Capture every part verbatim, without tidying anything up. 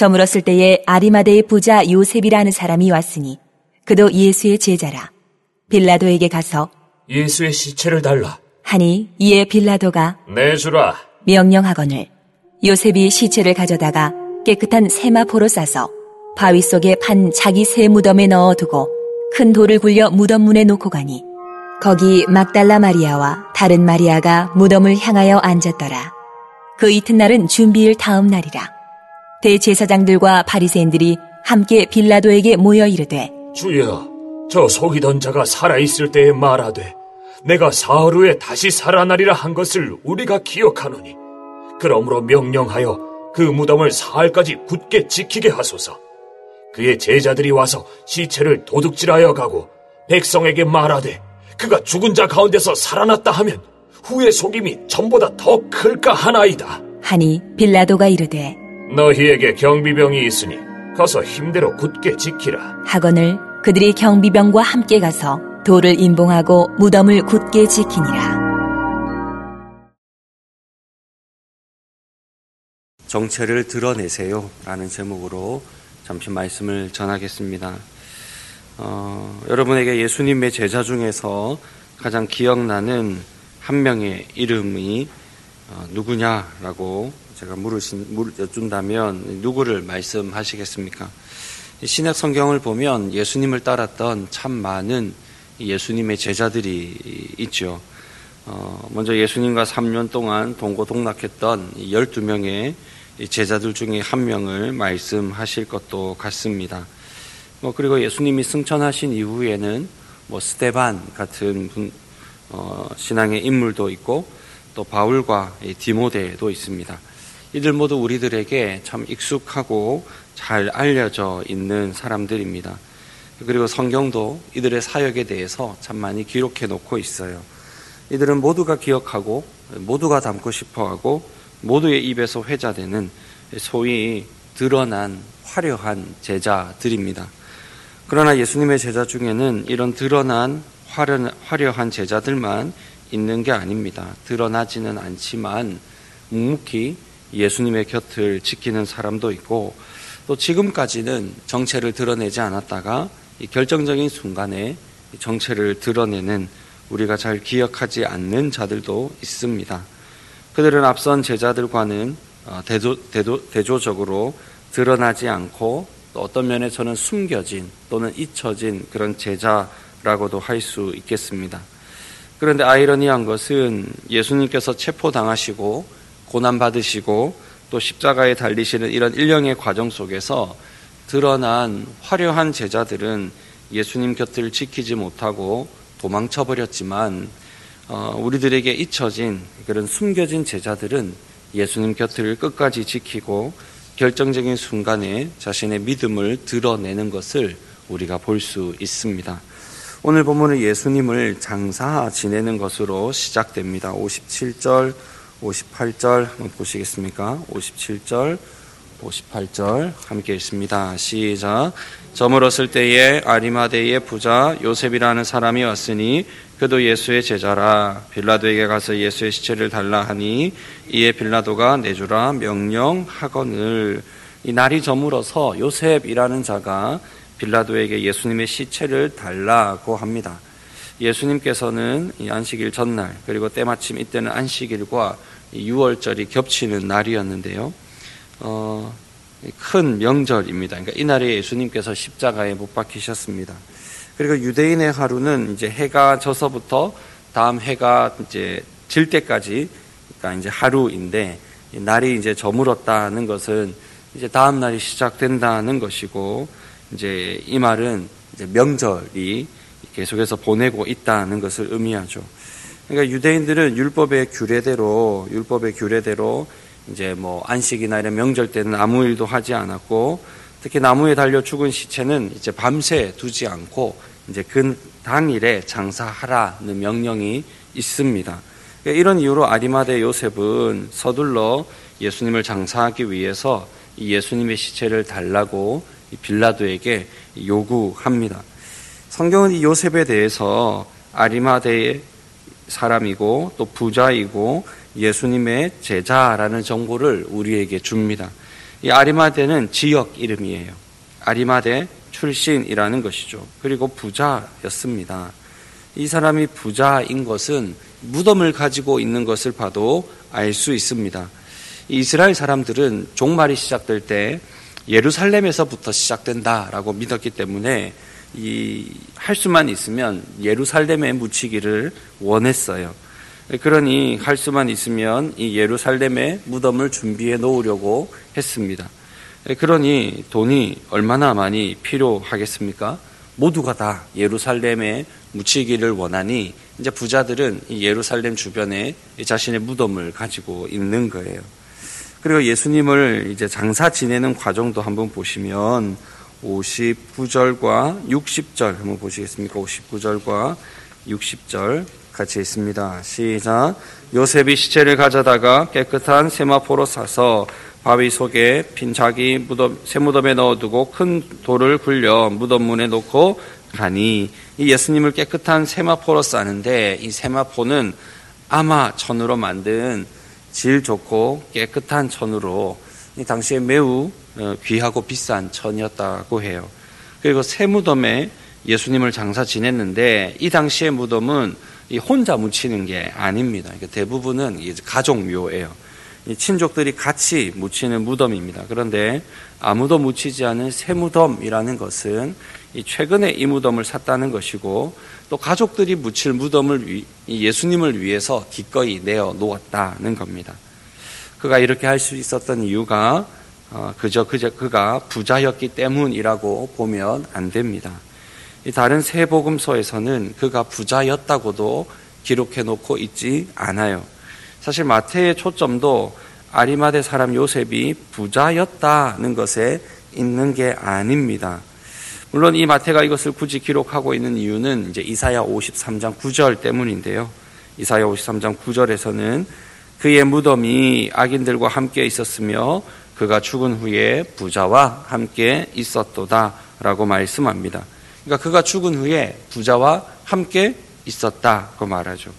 저물었을 때에 아리마대의 부자 요셉이라는 사람이 왔으니 그도 예수의 제자라. 빌라도에게 가서 예수의 시체를 달라 하니 이에 빌라도가 내주라 명령하거늘 요셉이 시체를 가져다가 깨끗한 세마포로 싸서 바위 속에 판 자기 새 무덤에 넣어두고 큰 돌을 굴려 무덤 문에 놓고 가니 거기 막달라 마리아와 다른 마리아가 무덤을 향하여 앉았더라. 그 이튿날은 준비일 다음 날이라. 대제사장들과 바리새인들이 함께 빌라도에게 모여 이르되 주여, 저 속이던 자가 살아있을 때에 말하되 내가 사흘 후에 다시 살아나리라 한 것을 우리가 기억하노니 그러므로 명령하여 그 무덤을 사흘까지 굳게 지키게 하소서. 그의 제자들이 와서 시체를 도둑질하여 가고 백성에게 말하되 그가 죽은 자 가운데서 살아났다 하면 후의 속임이 전보다 더 클까 하나이다 하니 빌라도가 이르되 너희에게 경비병이 있으니 가서 힘대로 굳게 지키라 하거늘 그들이 경비병과 함께 가서 돌을 임봉하고 무덤을 굳게 지키니라. 정체를 드러내세요 라는 제목으로 잠시 말씀을 전하겠습니다. 어, 여러분에게 예수님의 제자 중에서 가장 기억나는 한 명의 이름이 어, 누구냐라고 제가 물으신, 물, 여쭌다면 누구를 말씀하시겠습니까? 신약 성경을 보면 예수님을 따랐던 참 많은 예수님의 제자들이 있죠. 어, 먼저 예수님과 삼 년 동안 동고동락했던 열두 명의 제자들 중에 한 명을 말씀하실 것도 같습니다. 뭐 그리고 예수님이 승천하신 이후에는 뭐 스데반 같은 분, 어, 신앙의 인물도 있고 또 바울과 디모데도 있습니다. 이들 모두 우리들에게 참 익숙하고 잘 알려져 있는 사람들입니다. 그리고 성경도 이들의 사역에 대해서 참 많이 기록해 놓고 있어요. 이들은 모두가 기억하고 모두가 담고 싶어하고 모두의 입에서 회자되는 소위 드러난 화려한 제자들입니다. 그러나 예수님의 제자 중에는 이런 드러난 화려한 제자들만 있는 게 아닙니다. 드러나지는 않지만 묵묵히 예수님의 곁을 지키는 사람도 있고 또 지금까지는 정체를 드러내지 않았다가 이 결정적인 순간에 정체를 드러내는 우리가 잘 기억하지 않는 자들도 있습니다. 그들은 앞선 제자들과는 대조, 대조, 대조적으로 드러나지 않고 또 어떤 면에서는 숨겨진 또는 잊혀진 그런 제자라고도 할 수 있겠습니다. 그런데 아이러니한 것은 예수님께서 체포당하시고 고난받으시고 또 십자가에 달리시는 이런 일련의 과정 속에서 드러난 화려한 제자들은 예수님 곁을 지키지 못하고 도망쳐버렸지만 어, 우리들에게 잊혀진 그런 숨겨진 제자들은 예수님 곁을 끝까지 지키고 결정적인 순간에 자신의 믿음을 드러내는 것을 우리가 볼 수 있습니다. 오늘 본문은 예수님을 장사 지내는 것으로 시작됩니다. 오십칠 절, 오십팔 절 한번 보시겠습니까? 오십칠 절, 오십팔 절 함께 읽습니다. 시작. 저물었을 때에 아리마대의 부자 요셉이라는 사람이 왔으니 그도 예수의 제자라. 빌라도에게 가서 예수의 시체를 달라 하니 이에 빌라도가 내주라 명령하거늘. 이 날이 저물어서 요셉이라는 자가 빌라도에게 예수님의 시체를 달라고 합니다. 예수님께서는 이 안식일 전날 그리고 때마침 이때는 안식일과 유월절이 겹치는 날이었는데요. 어, 큰 명절입니다. 그러니까 이날에 예수님께서 십자가에 못 박히셨습니다. 그리고 유대인의 하루는 이제 해가 져서부터 다음 해가 이제 질 때까지, 그러니까 이제 하루인데, 날이 이제 저물었다는 것은 이제 다음 날이 시작된다는 것이고, 이제 이 말은 이제 명절이 계속해서 보내고 있다는 것을 의미하죠. 그러니까 유대인들은 율법의 규례대로, 율법의 규례대로 이제 뭐 안식이나 이런 명절 때는 아무 일도 하지 않았고, 특히 나무에 달려 죽은 시체는 이제 밤새 두지 않고 이제 그 당일에 장사하라는 명령이 있습니다. 그러니까 이런 이유로 아리마대 요셉은 서둘러 예수님을 장사하기 위해서 이 예수님의 시체를 달라고 빌라도에게 요구합니다. 성경은 이 요셉에 대해서 아리마대의 사람이고 또 부자이고 예수님의 제자라는 정보를 우리에게 줍니다. 이 아리마대는 지역 이름이에요. 아리마대 출신이라는 것이죠. 그리고 부자였습니다. 이 사람이 부자인 것은 무덤을 가지고 있는 것을 봐도 알 수 있습니다. 이스라엘 사람들은 종말이 시작될 때 예루살렘에서부터 시작된다라고 믿었기 때문에 이 할 수만 있으면 예루살렘에 묻히기를 원했어요. 그러니 할 수만 있으면 이 예루살렘에 무덤을 준비해 놓으려고 했습니다. 그러니 돈이 얼마나 많이 필요하겠습니까? 모두가 다 예루살렘에 묻히기를 원하니 이제 부자들은 이 예루살렘 주변에 자신의 무덤을 가지고 있는 거예요. 그리고 예수님을 이제 장사 지내는 과정도 한번 보시면 오십구 절과 육십 절 한번 보시겠습니까? 오십구 절과 육십 절 같이 있습니다. 시작. 요셉이 시체를 가져다가 깨끗한 세마포로 싸서 바위 속에 빈 자기 무덤, 새 무덤에 넣어두고 큰 돌을 굴려 무덤 문에 놓고 가니, 이 예수님을 깨끗한 세마포로 싸는데 이 세마포는 아마천으로 만든 질 좋고 깨끗한 천으로 이 당시에 매우 귀하고 비싼 천이었다고 해요. 그리고 새 무덤에 예수님을 장사 지냈는데 이 당시의 무덤은 이 혼자 묻히는 게 아닙니다. 그러니까 대부분은 가족묘예요. 이 친족들이 같이 묻히는 무덤입니다. 그런데 아무도 묻히지 않은 새 무덤이라는 것은 이 최근에 이 무덤을 샀다는 것이고, 또 가족들이 묻힐 무덤을 위, 예수님을 위해서 기꺼이 내어 놓았다는 겁니다. 그가 이렇게 할 수 있었던 이유가 어, 그저 그저 그가 부자였기 때문이라고 보면 안 됩니다. 이 다른 세 복음서에서는 그가 부자였다고도 기록해 놓고 있지 않아요. 사실 마태의 초점도 아리마대 사람 요셉이 부자였다는 것에 있는 게 아닙니다. 물론 이 마태가 이것을 굳이 기록하고 있는 이유는 이제 이사야 오십삼 장 구 절 때문인데요. 이사야 오십삼 장 구 절에서는 그의 무덤이 악인들과 함께 있었으며 그가 죽은 후에 부자와 함께 있었도다라고 말씀합니다. 그러니까 그가 죽은 후에 부자와 함께 있었다고 말하죠.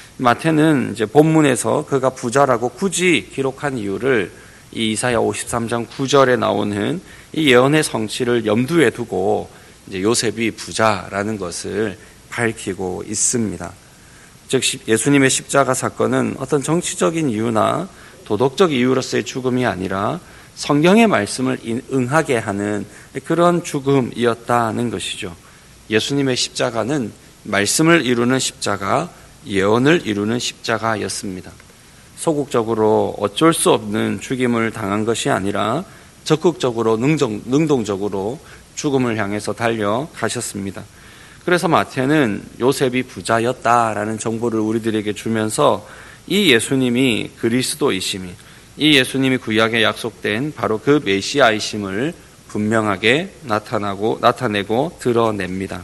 마태는 이제 본문에서 그가 부자라고 굳이 기록한 이유를 이 이사야 오십삼 장 구 절에 나오는 이 예언의 성취를 염두에 두고 이제 요셉이 부자라는 것을 밝히고 있습니다. 즉 예수님의 십자가 사건은 어떤 정치적인 이유나 도덕적 이유로서의 죽음이 아니라 성경의 말씀을 응하게 하는 그런 죽음이었다는 것이죠. 예수님의 십자가는 말씀을 이루는 십자가, 예언을 이루는 십자가였습니다. 소극적으로 어쩔 수 없는 죽임을 당한 것이 아니라 적극적으로 능정, 능동적으로 죽음을 향해서 달려가셨습니다. 그래서 마태는 요셉이 부자였다라는 정보를 우리들에게 주면서 이 예수님이 그리스도이심이, 이 예수님이 구약에 약속된 바로 그 메시아이심을 분명하게 나타나고 나타내고 드러냅니다.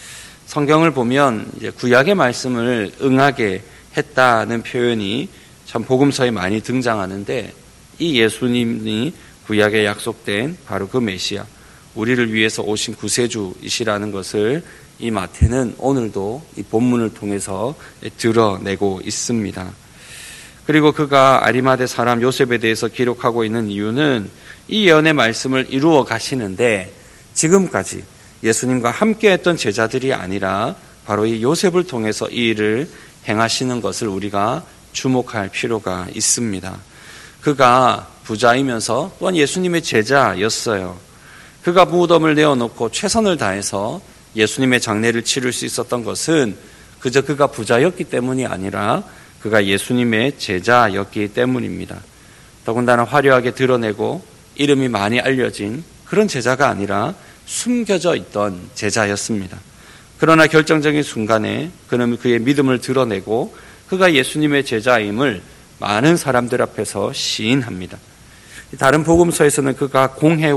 성경을 보면 이제 구약의 말씀을 응하게 했다는 표현이 참 복음서에 많이 등장하는데, 이 예수님이 구약에 약속된 바로 그 메시아, 우리를 위해서 오신 구세주이시라는 것을 이 마태는 오늘도 이 본문을 통해서 드러내고 있습니다. 그리고 그가 아리마대 사람 요셉에 대해서 기록하고 있는 이유는 이 예언의 말씀을 이루어 가시는데 지금까지 예수님과 함께 했던 제자들이 아니라 바로 이 요셉을 통해서 이 일을 행하시는 것을 우리가 주목할 필요가 있습니다. 그가 부자이면서 또한 예수님의 제자였어요. 그가 무덤을 내어놓고 최선을 다해서 예수님의 장례를 치를 수 있었던 것은 그저 그가 부자였기 때문이 아니라 그가 예수님의 제자였기 때문입니다. 더군다나 화려하게 드러내고 이름이 많이 알려진 그런 제자가 아니라 숨겨져 있던 제자였습니다. 그러나 결정적인 순간에 그는 그의 믿음을 드러내고 그가 예수님의 제자임을 많은 사람들 앞에서 시인합니다. 다른 복음서에서는 그가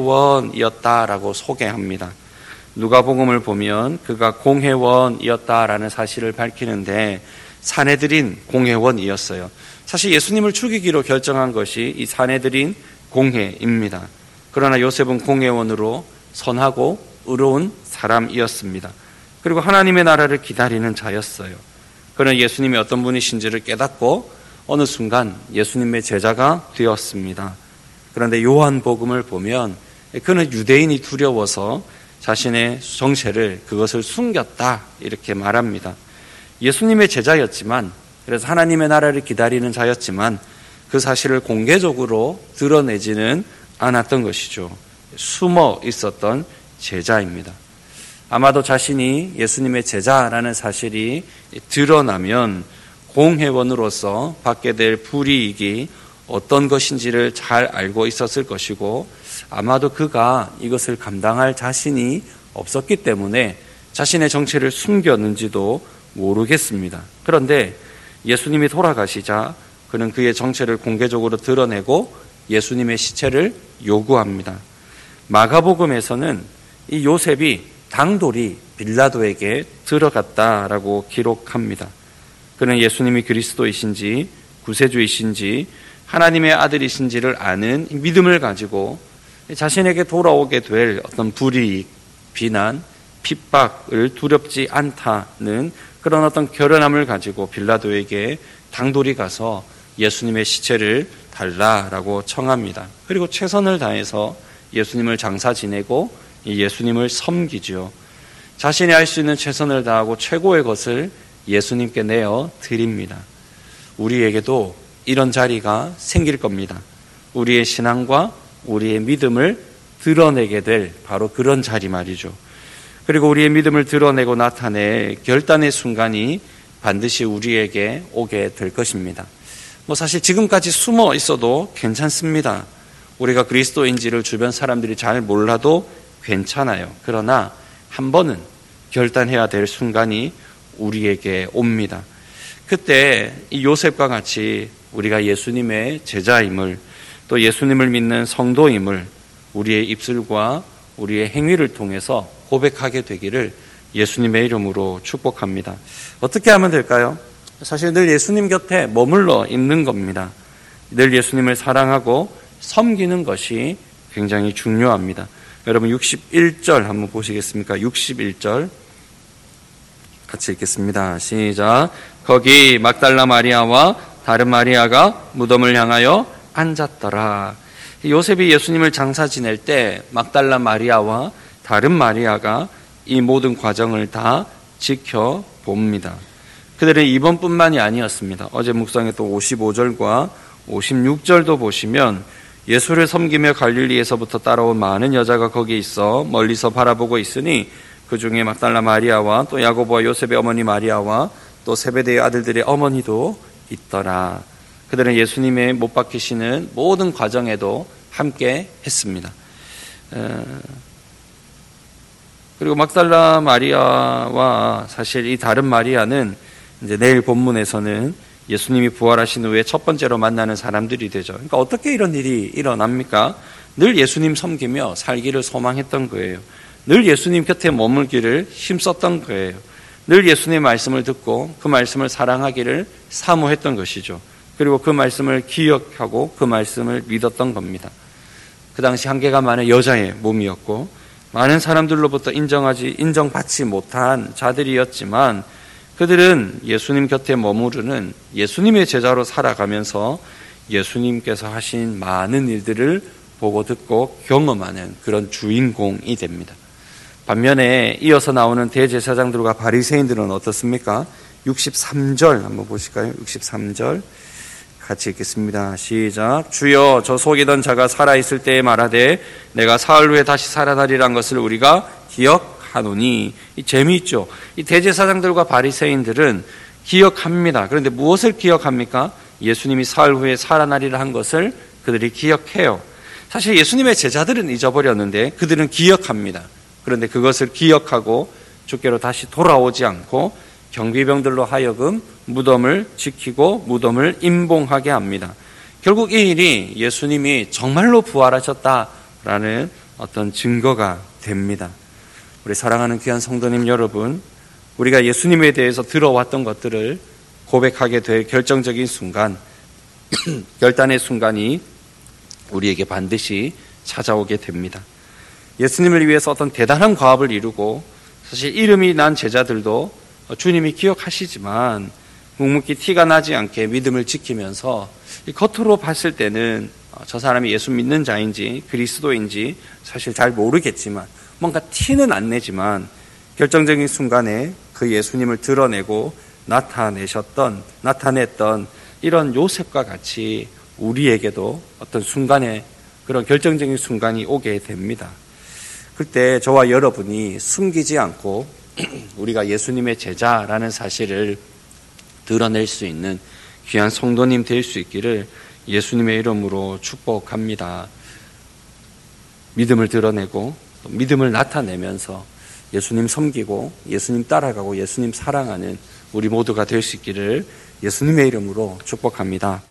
공회원이었다라고 소개합니다. 누가복음을 보면 그가 공회원이었다라는 사실을 밝히는데 산헤드린 공회원이었어요. 사실 예수님을 죽이기로 결정한 것이 이 산헤드린 공회입니다. 그러나 요셉은 공회원으로 선하고 의로운 사람이었습니다. 그리고 하나님의 나라를 기다리는 자였어요. 그는 예수님이 어떤 분이신지를 깨닫고 어느 순간 예수님의 제자가 되었습니다. 그런데 요한복음을 보면 그는 유대인이 두려워서 자신의 정체를 그것을 숨겼다 이렇게 말합니다. 예수님의 제자였지만, 그래서 하나님의 나라를 기다리는 자였지만 그 사실을 공개적으로 드러내지는 않았던 것이죠. 숨어 있었던 제자입니다. 아마도 자신이 예수님의 제자라는 사실이 드러나면 공회원으로서 받게 될 불이익이 어떤 것인지를 잘 알고 있었을 것이고, 아마도 그가 이것을 감당할 자신이 없었기 때문에 자신의 정체를 숨겼는지도 모르겠습니다. 그런데 예수님이 돌아가시자 그는 그의 정체를 공개적으로 드러내고 예수님의 시체를 요구합니다. 마가복음에서는 이 요셉이 당돌이 빌라도에게 들어갔다라고 기록합니다. 그는 예수님이 그리스도이신지 구세주이신지 하나님의 아들이신지를 아는 믿음을 가지고 자신에게 돌아오게 될 어떤 불이익, 비난, 핍박을 두렵지 않다는 그런 어떤 결연함을 가지고 빌라도에게 당돌이 가서 예수님의 시체를 달라라고 청합니다. 그리고 최선을 다해서 예수님을 장사 지내고 예수님을 섬기죠. 자신이 할 수 있는 최선을 다하고 최고의 것을 예수님께 내어 드립니다. 우리에게도 이런 자리가 생길 겁니다. 우리의 신앙과 우리의 믿음을 드러내게 될 바로 그런 자리 말이죠. 그리고 우리의 믿음을 드러내고 나타낼 결단의 순간이 반드시 우리에게 오게 될 것입니다. 뭐 사실 지금까지 숨어 있어도 괜찮습니다. 우리가 그리스도인지를 주변 사람들이 잘 몰라도 괜찮아요. 그러나 한 번은 결단해야 될 순간이 우리에게 옵니다. 그때 이 요셉과 같이 우리가 예수님의 제자임을, 또 예수님을 믿는 성도임을 우리의 입술과 우리의 행위를 통해서 고백하게 되기를 예수님의 이름으로 축복합니다. 어떻게 하면 될까요? 사실 늘 예수님 곁에 머물러 있는 겁니다. 늘 예수님을 사랑하고 섬기는 것이 굉장히 중요합니다. 여러분 육십일 절 한번 보시겠습니까? 육십일 절 같이 읽겠습니다. 시작. 거기 막달라 마리아와 다른 마리아가 무덤을 향하여 앉았더라. 요셉이 예수님을 장사 지낼 때 막달라 마리아와 다른 마리아가 이 모든 과정을 다 지켜봅니다. 그들은 이번뿐만이 아니었습니다. 어제 묵상했던 오십오 절과 오십육 절도 보시면 예수를 섬기며 갈릴리에서부터 따라온 많은 여자가 거기 있어 멀리서 바라보고 있으니 그 중에 막달라 마리아와 또 야고보와 요셉의 어머니 마리아와 또 세베대의 아들들의 어머니도 있더라. 그들은 예수님의 못 박히시는 모든 과정에도 함께 했습니다. 그리고 막달라 마리아와 사실 이 다른 마리아는 이제 내일 본문에서는 예수님이 부활하신 후에 첫 번째로 만나는 사람들이 되죠. 그러니까 어떻게 이런 일이 일어납니까? 늘 예수님 섬기며 살기를 소망했던 거예요. 늘 예수님 곁에 머물기를 힘썼던 거예요. 늘 예수님의 말씀을 듣고 그 말씀을 사랑하기를 사모했던 것이죠. 그리고 그 말씀을 기억하고 그 말씀을 믿었던 겁니다. 그 당시 한계가 많은 여자의 몸이었고 많은 사람들로부터 인정하지 인정받지 못한 자들이었지만 그들은 예수님 곁에 머무르는 예수님의 제자로 살아가면서 예수님께서 하신 많은 일들을 보고 듣고 경험하는 그런 주인공이 됩니다. 반면에 이어서 나오는 대제사장들과 바리새인들은 어떻습니까? 육십삼 절 한번 보실까요? 육십삼 절 같이 읽겠습니다. 시작. 주여, 저 속이던 자가 살아있을 때에 말하되 내가 사흘 후에 다시 살아나리란 것을 우리가 기억하노니. 이 재미있죠. 이 대제사장들과 바리새인들은 기억합니다. 그런데 무엇을 기억합니까? 예수님이 사흘 후에 살아나리라 한 것을 그들이 기억해요. 사실 예수님의 제자들은 잊어버렸는데 그들은 기억합니다. 그런데 그것을 기억하고 주께로 다시 돌아오지 않고 경비병들로 하여금 무덤을 지키고 무덤을 임봉하게 합니다. 결국 이 일이 예수님이 정말로 부활하셨다라는 어떤 증거가 됩니다. 우리 사랑하는 귀한 성도님 여러분, 우리가 예수님에 대해서 들어왔던 것들을 고백하게 될 결정적인 순간, 결단의 순간이 우리에게 반드시 찾아오게 됩니다. 예수님을 위해서 어떤 대단한 과업을 이루고 사실 이름이 난 제자들도 주님이 기억하시지만 묵묵히 티가 나지 않게 믿음을 지키면서 겉으로 봤을 때는 저 사람이 예수 믿는 자인지 그리스도인지 사실 잘 모르겠지만 뭔가 티는 안 내지만 결정적인 순간에 그 예수님을 드러내고 나타내셨던, 나타냈던 이런 요셉과 같이 우리에게도 어떤 순간에 그런 결정적인 순간이 오게 됩니다. 그때 저와 여러분이 숨기지 않고 우리가 예수님의 제자라는 사실을 드러낼 수 있는 귀한 성도님 될 수 있기를 예수님의 이름으로 축복합니다. 믿음을 드러내고 또 믿음을 나타내면서 예수님 섬기고 예수님 따라가고 예수님 사랑하는 우리 모두가 될 수 있기를 예수님의 이름으로 축복합니다.